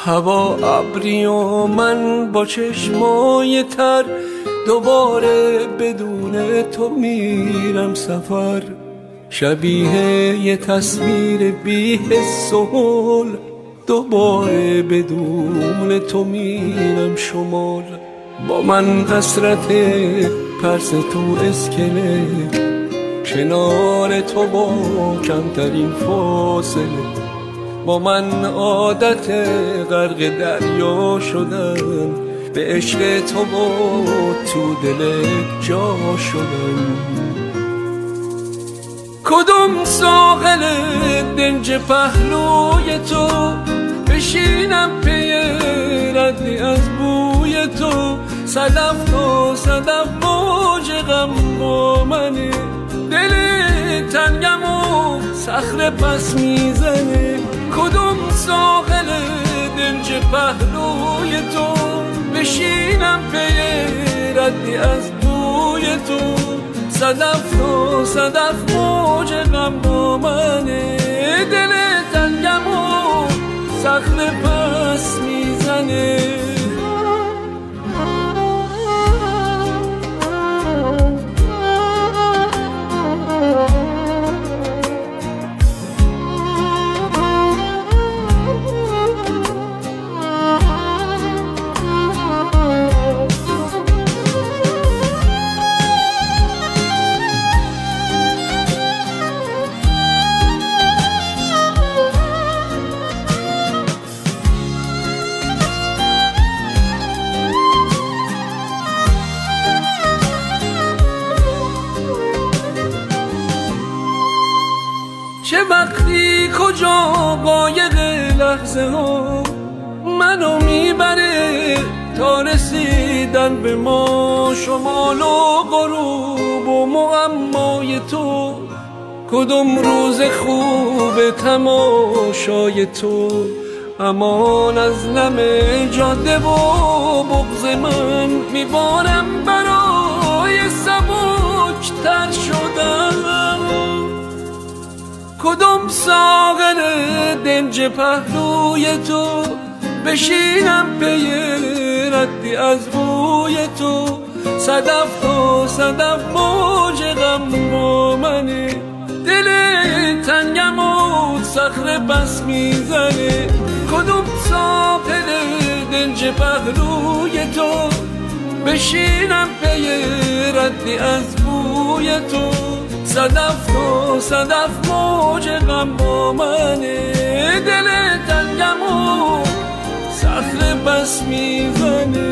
هوا ابری و من با چشمای تر، دوباره بدون تو میرم سفر. شبیه یه تصویر بی حس و حال، دوباره بدون تو میرم شمال. با من حسرت پرس تو اسکله، کنار تو با کمترین فاصله. با من عادت غرق دریا شدن، به عشق تو با تو دل جا شدن. کدوم ساحل دنج پهلوی تو، بشینم پی ردی از بوی تو. صدف تا صدف موج غم با منه، دل تنگم و صخره پس میزنه. کدوم ساحل دنج پهلوی تو، بشینم پی ردی از بوی تو. صدف تا صدف موج غم با منه، دل تنگم و صخره پس میزنه. چه وقتی کجا قایق لحظه ها منو میبره تا رسیدن به ما. شمال و غروب و معمای تو، کدوم روز خوب تماشای تو. امان از نم جاده و بغض من، میبارم برای سبک تر شدن. کدوم ساغر دنج پهلوی تو، بشینم پی ردی از بوی تو. صدف تا صدف موج غم با منه، دل تنگم و صخره بس میزنه. کدوم ساغر دنج پهلوی تو، بشینم پی ردی از بوی تو. صدف تا صدف موج غم با منه، دل تنگم و صخره بس میزنه.